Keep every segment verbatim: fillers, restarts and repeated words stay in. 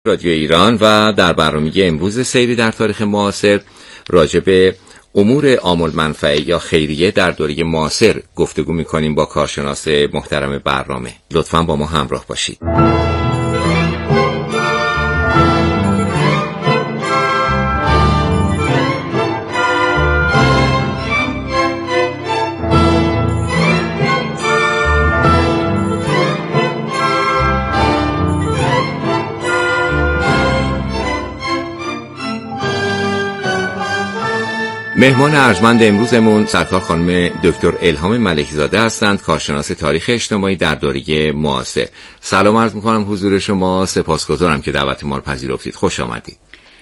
رادیو ایران و در برنامه امروز سیری در تاریخ معاصر راجع به امور عامل منفعه یا خیریه در دوره معاصر گفتگو می‌کنیم با کارشناس محترم برنامه. لطفاً با ما همراه باشید. مهمان ارجمند امروزمون سرکار خانم دکتر الهام ملکی زاده هستند، کارشناس تاریخ اجتماعی در دوره معاصر. سلام عرض می‌کنم حضور شما، سپاسگزارم که دعوت ما رو پذیرفتید. خوش آمدید.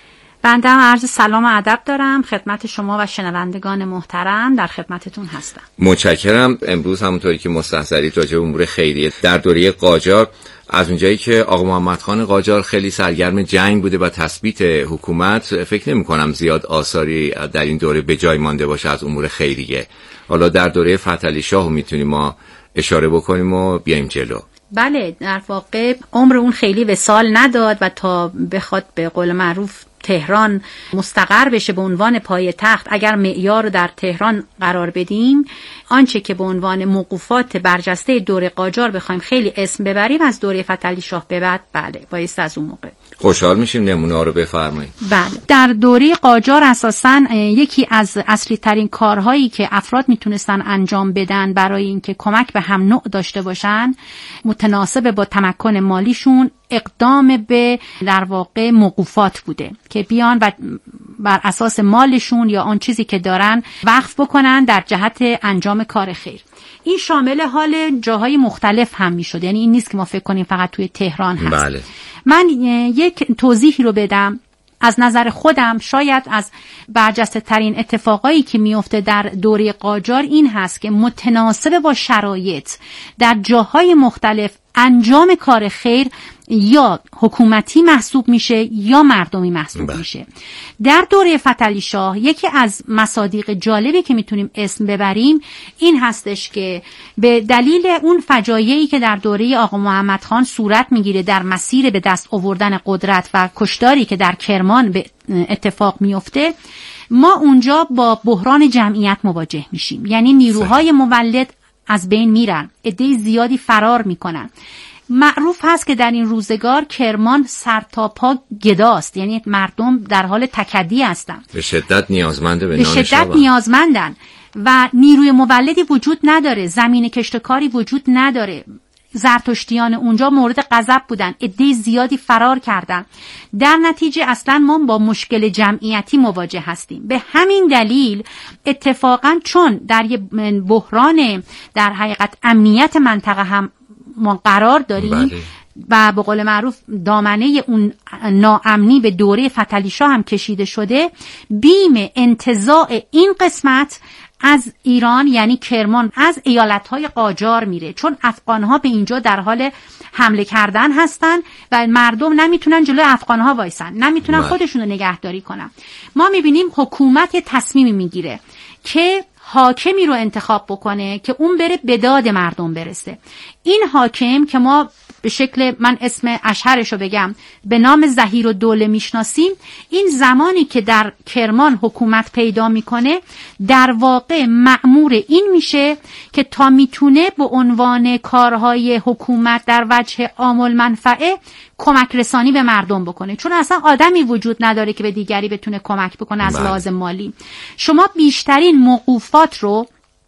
بنده هم عرض سلام و ادب دارم خدمت شما و شنوندگان محترم، در خدمتتون هستم. متشکرم. امروز همونطوری که مستحضرید راجع به امور خیریه در دوره قاجار، از اونجایی که آقا محمد خان قاجار خیلی سرگرم جنگ بوده و تثبیت حکومت، فکر نمی کنم زیاد آثاری در این دوره به جای مانده باشه از امور خیریه. حالا در دوره فتحعلی شاه میتونیم ما اشاره بکنیم و بیایم جلو. بله، در واقع عمر اون خیلی وصال نداد و تا بخواد به قول معروف تهران مستقر بشه به عنوان پایتخت، اگر معیار رو در تهران قرار بدیم، آنچه که به عنوان موقوفات برجسته دوره قاجار بخوایم خیلی اسم ببریم از دوره فتحعلی شاه به بعد، بله بایست از اون موقع. خوشحال میشیم نمونه رو بفرمایید. بله، در دوره قاجار اساساً یکی از اصلی ترین کارهایی که افراد میتونستن انجام بدن برای اینکه کمک به هم نوع داشته باشن، متناسب با تمکن مالیشون، اقدام به در واقع موقوفات بوده که بیان و بر اساس مالشون یا آن چیزی که دارن وقف بکنن در جهت انجام کار خیر. این شامل حال جاهای مختلف هم میشد، یعنی این نیست که ما فکر کنیم فقط توی تهران هست. بله. من یک توضیحی رو بدم. از نظر خودم شاید از برجسته ترین اتفاقایی که میفته در دوره قاجار این هست که متناسب با شرایط در جاهای مختلف انجام کار خیر یا حکومتی محسوب میشه یا مردمی محسوب بله. میشه. در دوره فتحعلی شاه یکی از مصادیق جالبی که میتونیم اسم ببریم این هستش که به دلیل اون فجایعی که در دوره آقا محمد خان صورت میگیره در مسیر به دست آوردن قدرت و کشتاری که در کرمان به اتفاق میفته، ما اونجا با بحران جمعیت مواجه میشیم. یعنی نیروهای مولد از بین میرن، عده زیادی فرار میکنن. معروف هست که در این روزگار کرمان سر تا پا گداست، یعنی مردم در حال تکدی هستن، به شدت نیازمنده به, به شدت نیازمندن و نیروی مولدی وجود نداره، زمین کشتکاری وجود نداره. زرتشتیان اونجا مورد غضب بودن، عده زیادی فرار کردن. در نتیجه اصلا ما با مشکل جمعیتی مواجه هستیم. به همین دلیل اتفاقا چون در یه بحران در حقیقت امنیت منطقه هم ما قرار داریم بله. و به قول معروف دامنه اون ناامنی به دوره فتحعلی شاه هم کشیده شده، بیم انتزاع این قسمت از ایران یعنی کرمان از ایالت‌های قاجار میره، چون افغان‌ها به اینجا در حال حمله کردن هستن و مردم نمیتونن جلوی افغان‌ها وایسن، نمیتونن خودشون رو نگهداری کنن. ما میبینیم حکومت یه تصمیمی میگیره که حاکمی رو انتخاب بکنه که اون بره به داد مردم برسه. این حاکم که ما به شکل من اسم اشهرشو بگم به نام ظهیرالدوله میشناسیم، این زمانی که در کرمان حکومت پیدا میکنه در واقع مأمور این میشه که تا میتونه به عنوان کارهای حکومت در وجه عامل منفعه کمک رسانی به مردم بکنه، چون اصلا آدمی وجود نداره که به دیگری بتونه کمک بکنه از لحاظ مالی. شما بیشترین موقوفات رو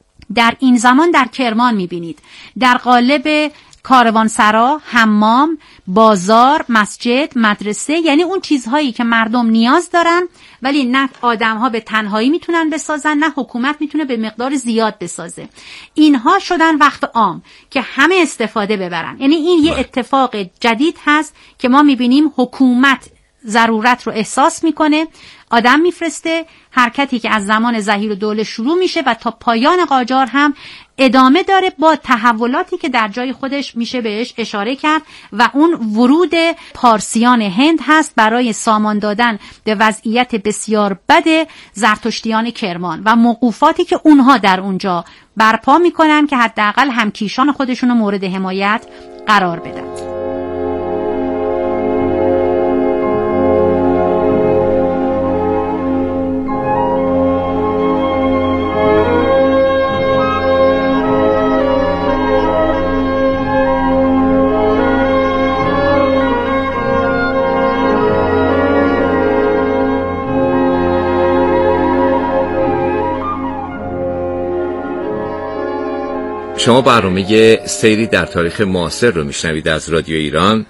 در این زمان در کرمان میبینید، در قالب کاروانسرا، حمام، بازار، مسجد، مدرسه، یعنی اون چیزهایی که مردم نیاز دارن ولی نه آدم‌ها به تنهایی میتونن بسازن نه حکومت میتونه به مقدار زیاد بسازه. اینها شدن وقت عام که همه استفاده ببرن. یعنی این یه اتفاق جدید هست که ما میبینیم حکومت ضرورت رو احساس میکنه، آدم میفرسته، حرکتی که از زمان ظهیرالدوله شروع میشه و تا پایان قاجار هم ادامه داره با تحولاتی که در جای خودش میشه بهش اشاره کرد و اون ورود پارسیان هند هست برای سامان دادن به وضعیت بسیار بد زرتشتیان کرمان و موقوفاتی که اونها در اونجا برپا میکنن که حداقل همکیشان خودشونو مورد حمایت قرار بدن. شما برنامه سیری در تاریخ معاصر رو میشنوید از رادیو ایران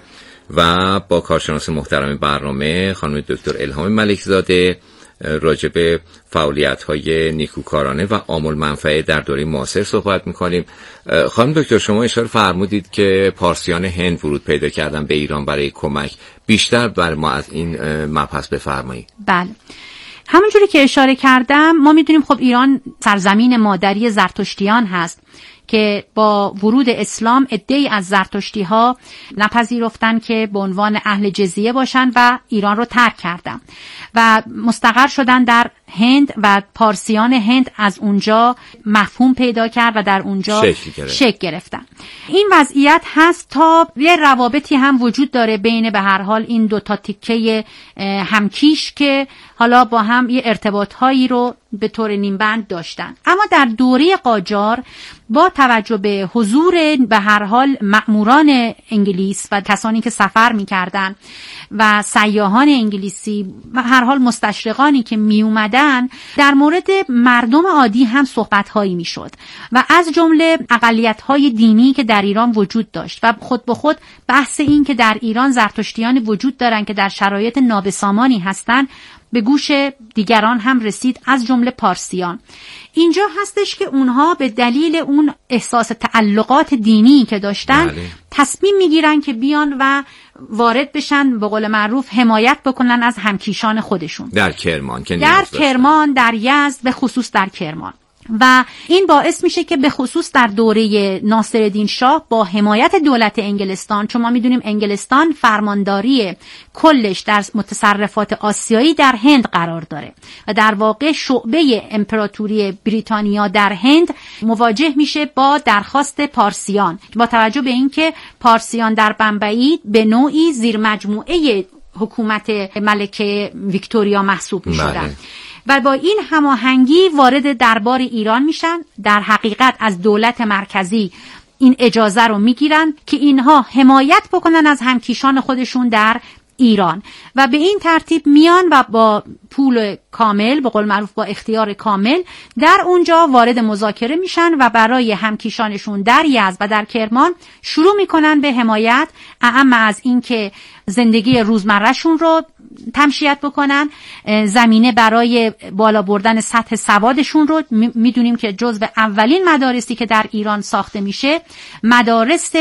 و با کارشناس محترم برنامه خانم دکتر الهام ملکزاده راجع به فعالیت‌های نیکوکارانه و عامل منفعه در دوره معاصر صحبت می‌کنیم. خانم دکتر، شما اشاره فرمودید که پارسیان هند ورود پیدا کردن به ایران برای کمک. بیشتر بر ما از این مبحث بفرمایید. بله، همونجوری که اشاره کردم ما میدونیم خب ایران سرزمین مادری زرتشتیان هست که با ورود اسلام عده‌ای از زرتشتی‌ها نپذیرفتن که به عنوان اهل جزیه باشن و ایران رو ترک کردن و مستقر شدن در هند و پارسیان هند از اونجا مفهوم پیدا کرد و در اونجا شکل گرفتن. این وضعیت هست تا یه روابطی هم وجود داره بین به هر حال این دو تا تیکه همکیش که حالا با هم یه ارتباطهایی رو به طور نیمبند داشتن. اما در دوره قاجار با توجه به حضور به هر حال مأموران انگلیس و کسانی که سفر می‌کردن و سیاحان انگلیسی و هر حال مستشرقانی که می اومدن، در مورد مردم عادی هم صحبت‌هایی می‌شد و از جمله اقلیت‌های دینی که در ایران وجود داشت و خود به خود بحث این که در ایران زرتشتیان وجود دارن که در شرایط نابسامانی هستن به گوش دیگران هم رسید، از جمله پارسیان. اینجا هستش که اونها به دلیل اون احساس تعلقات دینی که داشتن بله. تصمیم میگیرن که بیان و وارد بشن، به قول معروف حمایت بکنن از همکیشان خودشون در کرمان که در کرمان، در یزد، به خصوص در کرمان. و این باعث میشه که به خصوص در دوره ناصرالدین شاه با حمایت دولت انگلستان، چون ما میدونیم انگلستان فرمانداری کلش در متصرفات آسیایی در هند قرار داره و در واقع شعبه امپراتوری بریتانیا در هند مواجه میشه با درخواست پارسیان، با توجه به اینکه پارسیان در بمبئی به نوعی زیر مجموعه حکومت ملکه ویکتوریا محسوب میشدن و با این هماهنگی وارد دربار ایران میشن. در حقیقت از دولت مرکزی این اجازه رو میگیرن که اینها حمایت بکنن از همکیشان خودشون در ایران و به این ترتیب میان و با پول کامل، به قول معروف با اختیار کامل، در اونجا وارد مذاکره میشن و برای همکیشانشون در یزد و در کرمان شروع میکنن به حمایت، اعم از این که زندگی روزمرهشون رو تمشیت بکنن، زمینه برای بالا بردن سطح سوادشون رو. میدونیم که جزو اولین مدارسی که در ایران ساخته میشه مدارس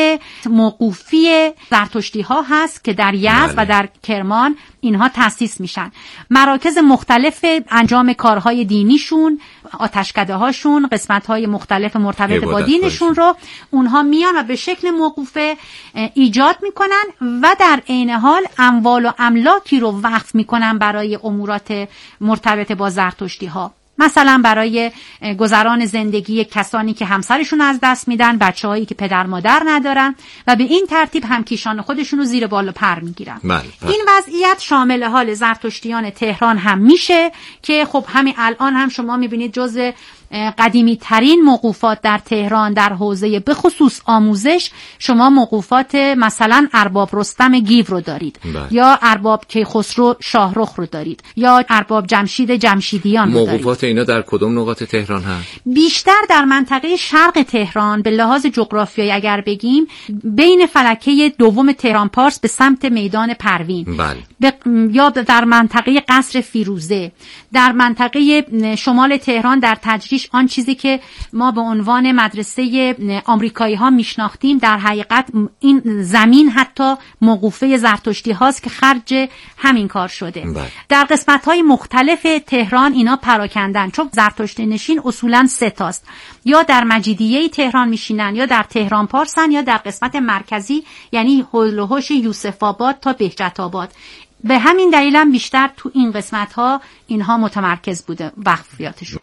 موقوفی زرتشتی ها هست که در یزد و در کرمان اینها تأسیس میشن. مراکز مختلف انجام کارهای دینیشون، آتشکده هاشون، قسمت های مختلف مرتبط با دینشون رو اونها میان و به شکل موقوفه ایجاد میکنن و در عین حال اموال و املاکی رو وقف میکنن برای امورات مرتبط با زرتشتی ها، مثلا برای گذران زندگی کسانی که همسرشون از دست میدن، بچه‌هایی که پدر مادر ندارن و به این ترتیب همکیشان خودشون رو زیر بال و پر میگیرن. این وضعیت شامل حال زرتشتیان تهران هم میشه که خب همین الان هم شما میبینید جزء قدیمی ترین موقوفات در تهران در حوزه به خصوص آموزش شما موقوفات مثلا ارباب رستم گیو رو دارید بله. یا ارباب کیخسرو شاهرخ رو دارید یا ارباب جمشید جمشیدیان رو دارید. موقوفات اینا در کدوم نقاط تهران هست؟ بیشتر در منطقه شرق تهران، به لحاظ جغرافیایی اگر بگیم بین فلکه دوم تهران پارس به سمت میدان پروین بله. یا در منطقه قصر فیروزه، در منطقه شمال تهران در تجریش آن چیزی که ما به عنوان مدرسه آمریکایی ها میشناختیم، در حقیقت این زمین حتی موقوفه زرتشتی هاست که خرج همین کار شده. بله. در قسمت های مختلف تهران اینا پراکندن، چون زرتشتی نشین اصولا سه تاست، یا در مجیدیه تهران میشینن یا در تهران پارسن یا در قسمت مرکزی یعنی هول و هوش یوسف آباد تا بهجت آباد. به همین دلیل هم بیشتر تو این قسمت ها اینها متمرکز بوده وقفیاتشون.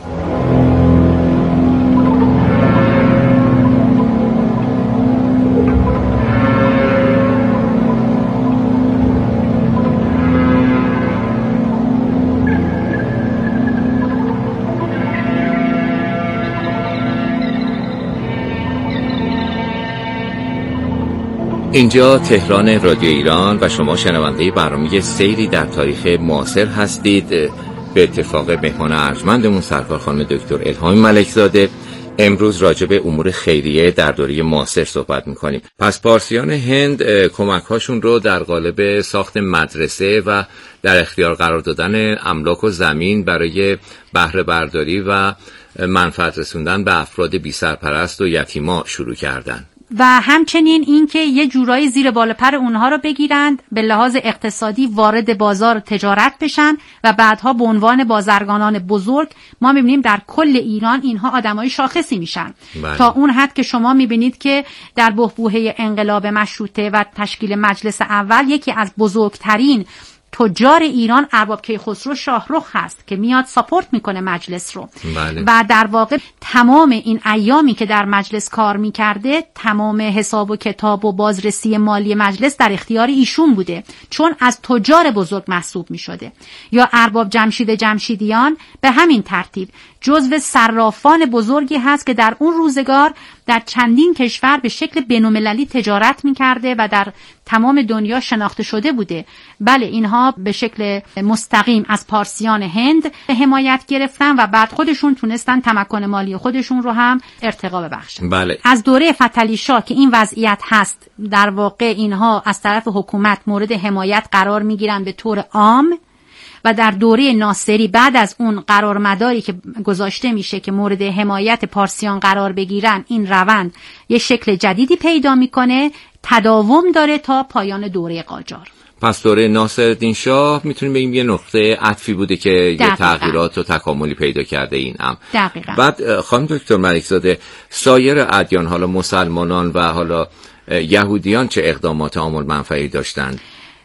اینجا تهران رادیو ایران و شما شنونده برنامه سیری در تاریخ معاصر هستید. به اتفاق مهمان ارجمندمون سرکار خانم دکتر الهام ملکزاده امروز راجع به امور خیریه در دوره معاصر صحبت میکنیم. پس پارسیان هند کمک هاشون رو در قالب ساخت مدرسه و در اختیار قرار دادن املاک و زمین برای بهره برداری و منفعت رسوندن به افراد بی سرپرست و یتیما شروع کردن و همچنین این که یه جورایی زیر بال پر اونها رو بگیرند، به لحاظ اقتصادی وارد بازار تجارت بشن و بعدها به عنوان بازرگانان بزرگ ما میبینیم در کل ایران اینها آدمای شاخصی میشن. بله. تا اون حد که شما میبینید که در بحبوحه انقلاب مشروطه و تشکیل مجلس اول یکی از بزرگترین تجار ایران ارباب کیخسرو شاهرخ هست که میاد ساپورت میکنه مجلس رو. بله. و در واقع تمام این ایامی که در مجلس کار میکرده، تمام حساب و کتاب و بازرسی مالی مجلس در اختیار ایشون بوده، چون از تجار بزرگ محسوب میشده. یا ارباب جمشید جمشیدیان به همین ترتیب جزو صرافان بزرگی هست که در اون روزگار در چندین کشور به شکل بین‌المللی تجارت می‌کرده و در تمام دنیا شناخته شده بوده. بله، اینها به شکل مستقیم از پارسیان هند حمایت گرفتن و بعد خودشون تونستن تمکن مالی خودشون رو هم ارتقا ببخشن. بله. از دوره فتحعلی شاه که این وضعیت هست، در واقع اینها از طرف حکومت مورد حمایت قرار می‌گیرن به طور عام، و در دوره ناصری بعد از اون قرارمداری که گذاشته میشه که مورد حمایت پارسیان قرار بگیرن، این روند یه شکل جدیدی پیدا میکنه، تداوم داره تا پایان دوره قاجار. پس دوره ناصرالدین شاه میتونیم بگیم یه نقطه عطفی بوده که دقیقا. یه تغییرات و تکاملی پیدا کرده این هم. دقیقاً. بعد خانم دکتر ملکزاده، سایر ادیان، حالا مسلمانان و حالا یهودیان، چه اقدامات عامل منفعی داشتند؟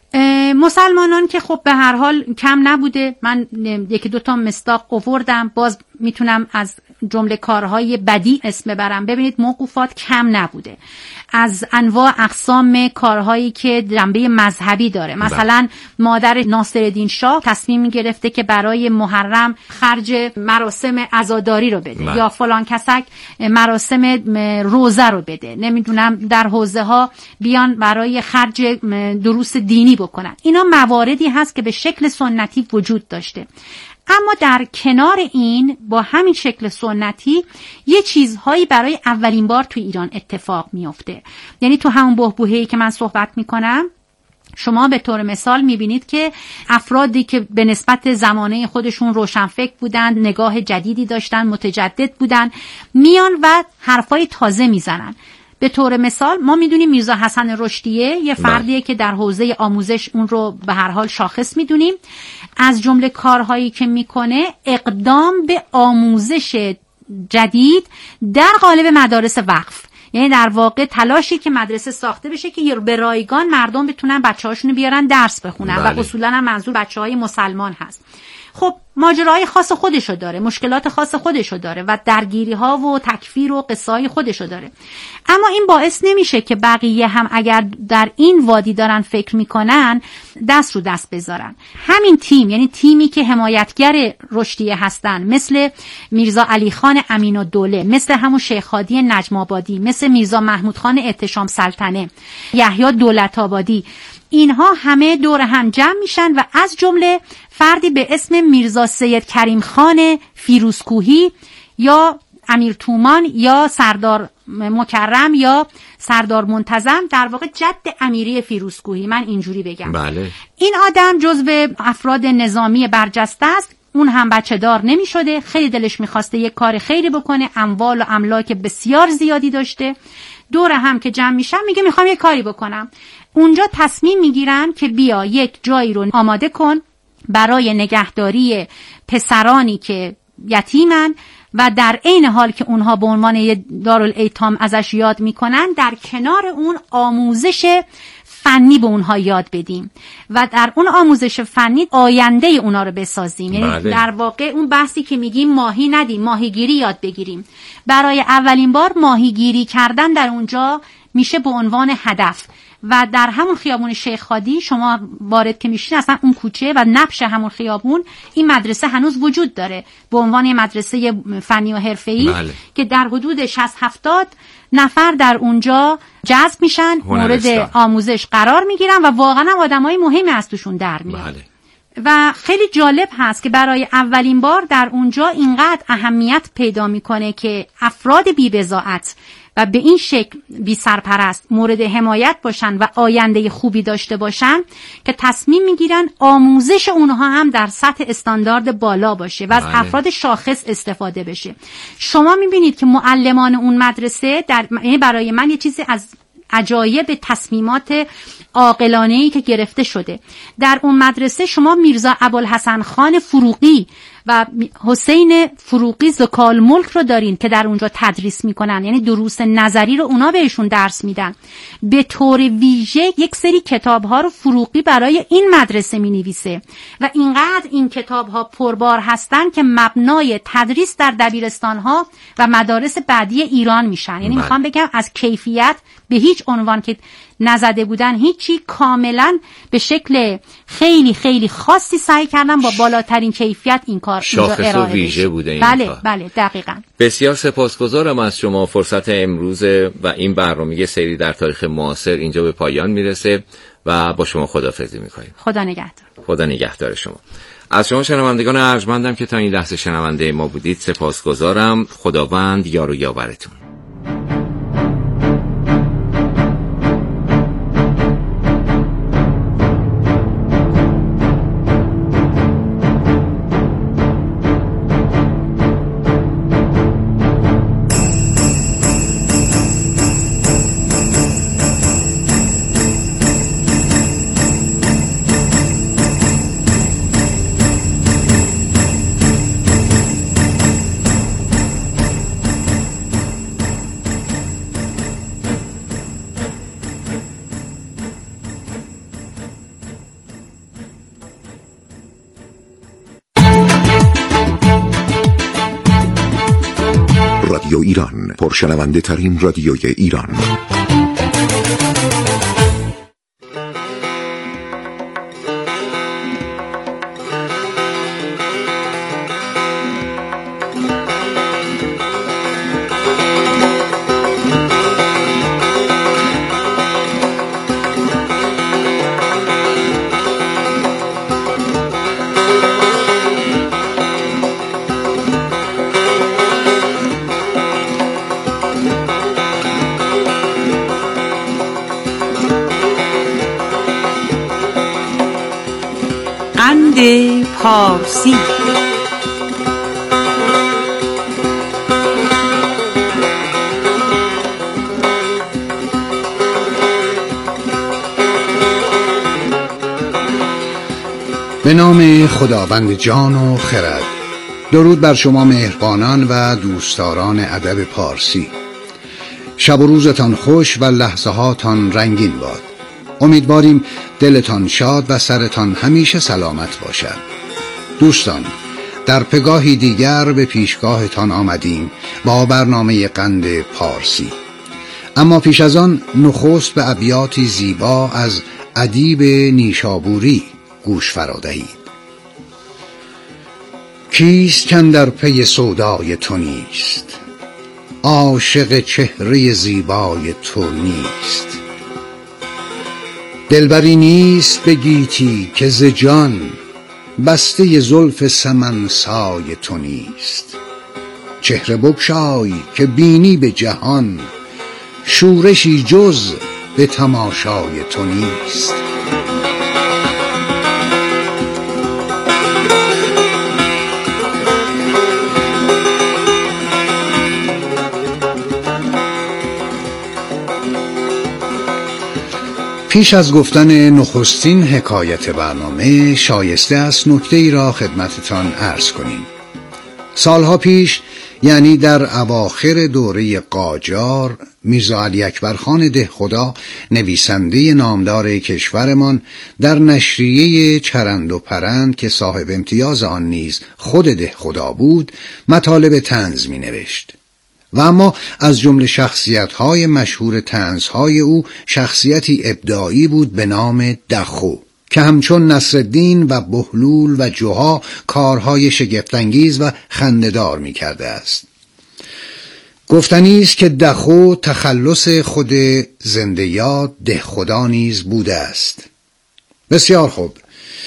مسلمانان که خب به هر حال کم نبوده. من یکی دو تا مصداق آوردم، باز میتونم از جمله کارهای بدی اسم ببرم. ببینید موقوفات کم نبوده، از انواع اقسام کارهایی که جنبه مذهبی داره. مثلا مادر ناصرالدین شاه تصمیم گرفته که برای محرم خرج مراسم عزاداری رو بده، بله. یا فلان کسک مراسم روزه رو بده، نمیدونم در حوزه ها بیان برای خرج دروس دینی بکنن. اینا مواردی هست که به شکل سنتی وجود داشته. اما در کنار این، با همین شکل سنتی یه چیزهایی برای اولین بار تو ایران اتفاق میفته. یعنی تو همون بحبوحه‌ای که من صحبت میکنم، شما به طور مثال میبینید که افرادی که به نسبت زمانه خودشون روشنفکر بودن، نگاه جدیدی داشتن، متجدد بودن، میان و حرفای تازه میزنن. به طور مثال ما میدونیم میرزا حسن رشدیه یه فردیه که در حوزه آموزش اون رو به هر حال شاخص میدونیم. از جمله کارهایی که میکنه اقدام به آموزش جدید در قالب مدارس وقف، یعنی در واقع تلاشی که مدرسه ساخته بشه که به رایگان مردم بتونن بچه‌هاشونو بیارن درس بخونن. بله. و اصولا هم منظور بچه‌های مسلمان هست. خب ماجراهای خاص خودشو داره، مشکلات خاص خودشو داره و درگیری ها و تکفیر و قصه‌های خودشو داره. اما این باعث نمیشه که بقیه هم اگر در این وادی دارن فکر میکنن دست رو دست بذارن. همین تیم، یعنی تیمی که حمایتگر رشدیه هستن، مثل میرزا علی خان امین الدوله، مثل همون شیخ هادی نجم آبادی، مثل میرزا محمود خان احتشام سلطنه، یحیی دولت آبادی، اینها همه دور هم جمع میشن و از جمله فردی به اسم میرزا سید کریم خان فیروزکوهی یا امیر تومان یا سردار مکرم یا سردار منتظم، در واقع جد امیری فیروزکوهی، من اینجوری بگم. بله. این آدم جزو افراد نظامی برجسته است. اون هم بچه دار نمی شده، خیلی دلش میخواسته یک کار خیری بکنه، اموال و املاک بسیار زیادی داشته. دور هم که جمع میشن میگه میخوام یک کاری بکنم. اونجا تصمیم میگیرن که بیا یک جایی رو آماده کن برای نگهداری پسرانی که یتیمن و در عین حال که اونها به عنوان یه دارالایتام ازش یاد میکنن، در کنار اون آموزش فنی به اونها یاد بدیم و در اون آموزش فنی آینده اونا رو بسازیم. یعنی بله. در واقع اون بحثی که میگیم ماهی ندیم، ماهیگیری یاد بگیریم. برای اولین بار ماهیگیری کردن در اونجا میشه به عنوان هدف. و در همون خیابون شیخ هادی شما وارد که میشین، اصلا اون کوچه و نبش همون خیابون، این مدرسه هنوز وجود داره به عنوان مدرسه فنی و حرفه‌ای. بله. که در حدود شصت هفتاد نفر در اونجا جذب میشن، مورد آموزش قرار میگیرن و واقعا هم آدمای مهمی از توشون در میاد. بله. و خیلی جالب هست که برای اولین بار در اونجا اینقدر اهمیت پیدا میکنه که افراد بی‌بضاعت و به این شکل بی سرپرست مورد حمایت باشن و آینده خوبی داشته باشن که تصمیم میگیرن آموزش اونها هم در سطح استاندارد بالا باشه و از بله. افراد شاخص استفاده بشه. شما میبینید که معلمان اون مدرسه در برای من یه چیزی از عجایب تصمیمات عاقلانه‌ای که گرفته شده. در اون مدرسه شما میرزا ابوالحسن خان فروغی و حسین فروغی زکال ملک رو دارین که در اونجا تدریس میکنن، یعنی دروس نظری رو اونا بهشون درس میدن. به طور ویژه یک سری کتاب ها رو فروغی برای این مدرسه مینویسه و اینقدر این کتاب ها پربار هستن که مبنای تدریس در دبیرستان ها و مدارس بعدی ایران میشن. یعنی میخوام بگم از کیفیت به هیچ عنوان که نزده بودن هیچی، کاملا به شکل خیلی خیلی خاصی سعی کردن با بالاترین کیفیت این کار اینجا ارائه بشه. ویژه بوده این بله کار. بله دقیقاً. بسیار سپاسگزارم از شما. فرصت امروز و این برنامه سری در تاریخ معاصر اینجا به پایان میرسه و با شما خداحافظی میکنیم. خدا نگهدار. خدا نگهدار شما. از شما شنوندگان ارجمندم که تا این لحظه شنونده ما بودید سپاسگزارم. خداوند یار و یاورتون. رادیو ایران، پرشنونده ترین رادیوی ایران. پارسی. به نام خداوند جان و خرد. درود بر شما مهربانان و دوستداران ادب پارسی. شب و روزتان خوش و لحظه هاتان رنگین باد. امیدواریم دلتان شاد و سرتان همیشه سلامت باشد. دوستان، در پگاهی دیگر به پیشگاهتان آمدیم با برنامه قند پارسی. اما پیش از آن نخست به ابیاتی زیبا از ادیب نیشابوری گوش فرا دهید. کیست کاندر پی سودای تو نیست، عاشق چهره زیبای تو نیست. دلبری نیست به گیتی که ز جان، بسته زلف سمن سای تو نیست. چهره بگشای که بینی به جهان، شورشی جز به تماشای تو نیست. پیش از گفتن نخستین حکایت برنامه شایسته است نکته ای را خدمتتان عرض کنیم. سالها پیش، یعنی در اواخر دوره قاجار، میرزا علی اکبر خان دهخدا نویسنده نامدار کشورمان در نشریه چرند و پرند که صاحب امتیاز آن نیز خود دهخدا بود مطالب طنز می نوشت. و اما از جمله شخصیت‌های مشهور طنزهای او شخصیتی ابداعی بود به نام دخو که همچون نصرالدین و بهلول و جوها کارهای شگفت‌انگیز و خنده‌دار می‌کرده است. گفتنی است که دخو تخلص خود زنده یاد دهخدا نیز بوده است. بسیار خوب.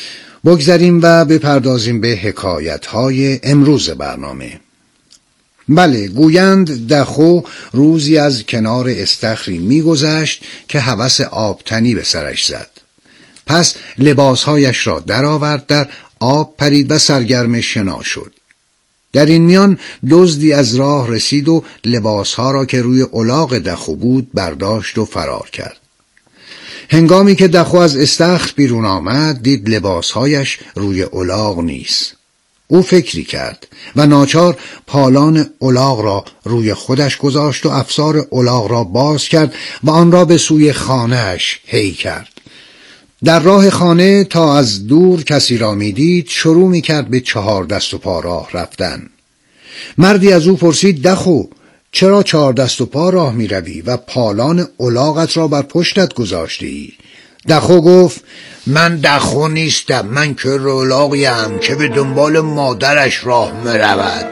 بگذاریم و بپردازیم به حکایت‌های امروز برنامه. بله، گویند دخو روزی از کنار استخری می‌گذشت که هوس آبتنی به سرش زد. پس لباسهایش را درآورد، در آب پرید و سرگرم شنا شد. در این میان دزدی از راه رسید و لباسها را که روی الاغ دخو بود برداشت و فرار کرد. هنگامی که دخو از استخر بیرون آمد دید لباسهایش روی الاغ نیست. او فکری کرد و ناچار پالان الاغ را روی خودش گذاشت و افسار الاغ را باز کرد و آن را به سوی خانه‌اش هی کرد. در راه خانه تا از دور کسی را میدید شروع میکرد به چهار دست و پا راه رفتن. مردی از او پرسید دخو چرا چهار دست و پا راه میروی و پالان الاغت را بر پشتت گذاشتی؟ دخو گفت من دخو نیستم، من که الاغیم که به دنبال مادرش راه مرود.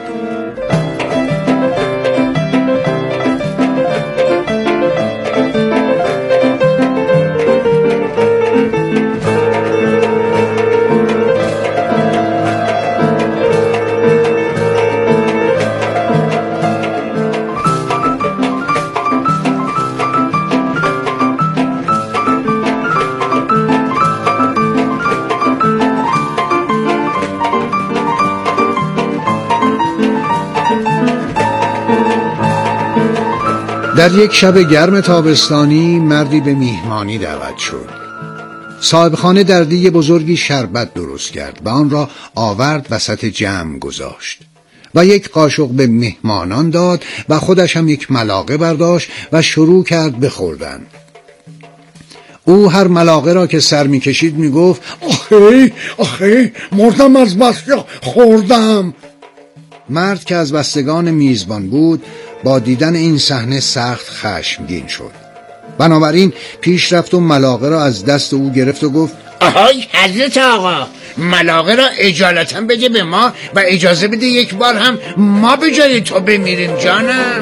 در یک شب گرم تابستانی مردی به میهمانی دعوت شد. صاحب خانه در دیگ بزرگی شربت درست کرد و آن را آورد وسط جمع گذاشت و یک قاشق به مهمانان داد و خودش هم یک ملاقه برداشت و شروع کرد به خوردن. او هر ملاقه را که سر میکشید میگفت آخی آخی مردم از بس خوردم. مرد که از بستگان میزبان بود با دیدن این صحنه سخت خشمگین شد. بنابراین پیش رفت و ملاقه را از دست او گرفت و گفت آهای حضرت آقا، ملاقه را اجالتا بده به ما و اجازه بده یک بار هم ما به جای تو بمیریم جانم.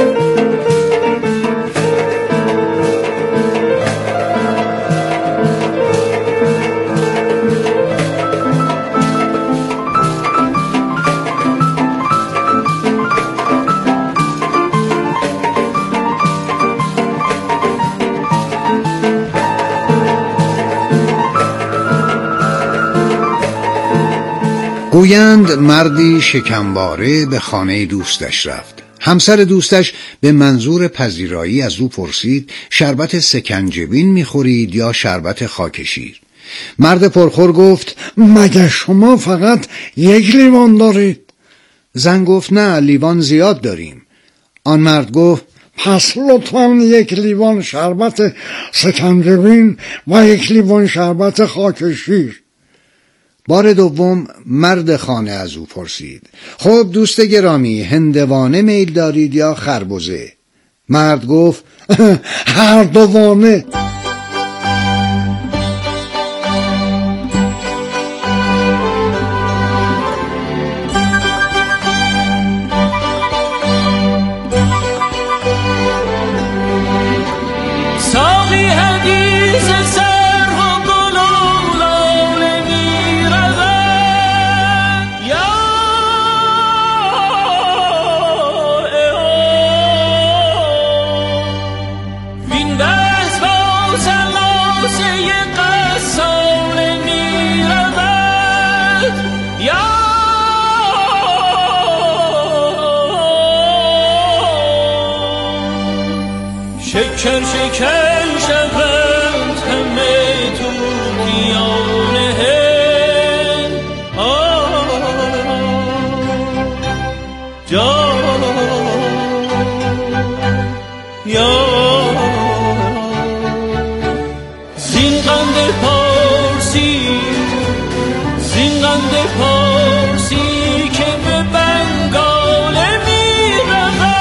گویند مردی شکمباره به خانه دوستش رفت. همسر دوستش به منظور پذیرایی از او پرسید شربت سکنجبین میخورید یا شربت خاکشیر؟ مرد پرخور گفت مگه شما فقط یک لیوان دارید؟ زن گفت نه، لیوان زیاد داریم. آن مرد گفت پس لطفاً یک لیوان شربت سکنجبین و یک لیوان شربت خاکشیر. بار دوم مرد خانه از او پرسید خب دوست گرامی، هندوانه میل دارید یا خربزه؟ مرد گفت هر دوانه. شکر شکر شود همه تو دیانه جا یا زین قند پارسی زین قند پارسی که به بنگال می رود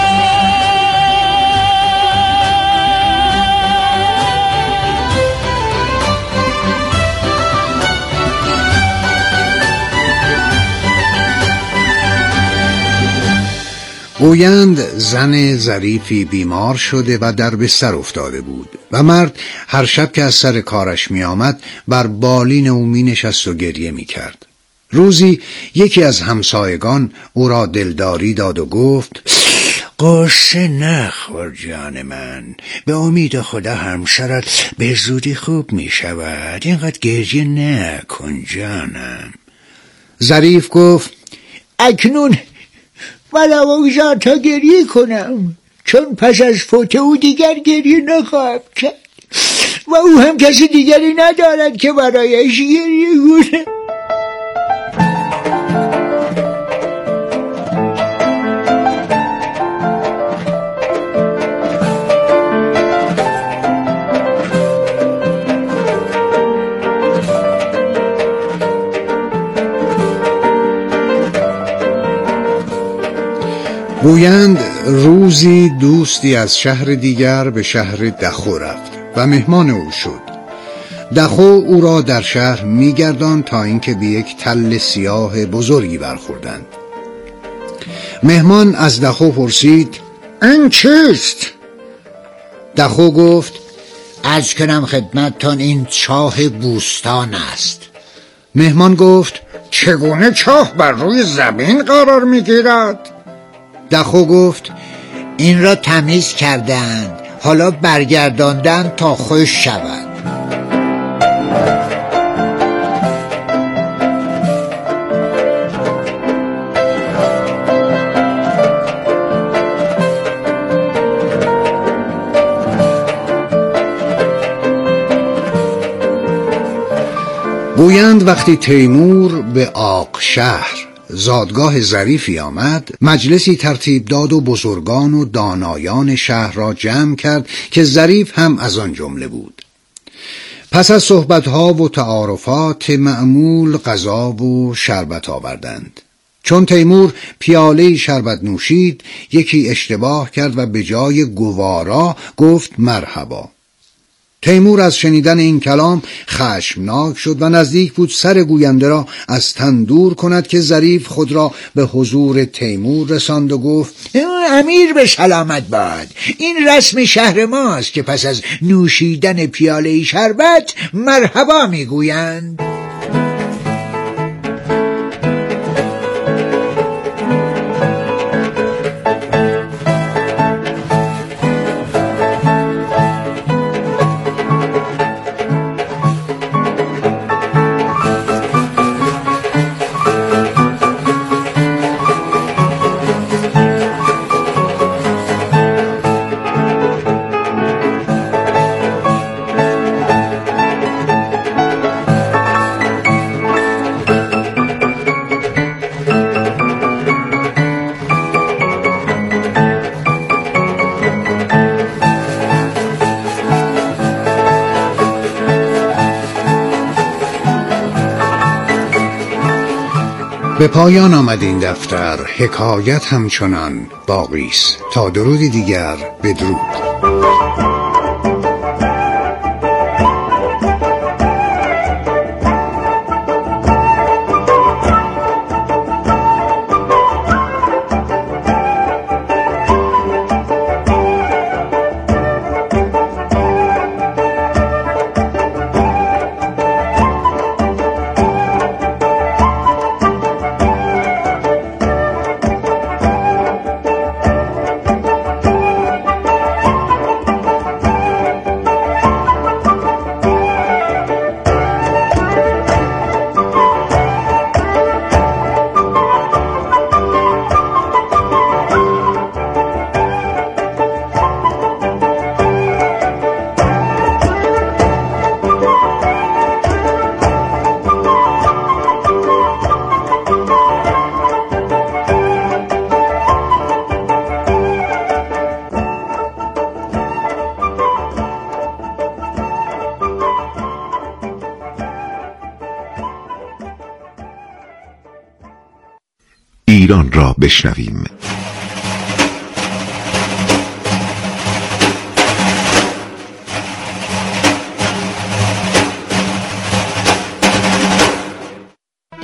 گویند زن ظریفی بیمار شده و در بستر افتاده بود و مرد هر شب که از سر کارش می آمد بر بالین او می نشست و گریه می کرد. روزی یکی از همسایگان او را دلداری داد و گفت: قصه نخور جان من، به امید خدا همسرت به زودی خوب می شود، اینقدر گریه نکن جانم. ظریف گفت: اکنون ولو تا گریه کنم، چون پس از فوت او دیگر گریه نخواهم کرد و او هم کسی دیگری ندارد که برایش گریه کنه. گویند روزی دوستی از شهر دیگر به شهر دخو رفت و مهمان او شد. دخو او را در شهر میگرداند تا اینکه به یک تل سیاه بزرگی برخوردند. مهمان از دخو پرسید: این چیست؟ دخو گفت: عرض کنم خدمتتان این چاه بوستان است. مهمان گفت: چگونه چاه بر روی زمین قرار میگیرد؟ دخو گفت: این را تمیز کردند، حالا برگرداندند تا خوش شود. گویند وقتی تیمور به آق شهر زادگاه ظریفی آمد، مجلسی ترتیب داد و بزرگان و دانایان شهر را جمع کرد که ظریف هم از آن جمله بود. پس از صحبتها و تعارفات معمول غذا و شربت آوردند. چون تیمور پیاله شربت نوشید، یکی اشتباه کرد و به جای گوارا گفت مرحبا. تیمور از شنیدن این کلام خشمناک شد و نزدیک بود سر گوینده را از تن دور کند که ظریف خود را به حضور تیمور رساند و گفت: امیر به سلامت باد، این رسم شهر ماست که پس از نوشیدن پیاله شربت مرحبا میگویند. به پایان آمد این دفتر. حکایت همچنان باقی است. تا درودی دیگر، بدرود. ایران را بشنویم.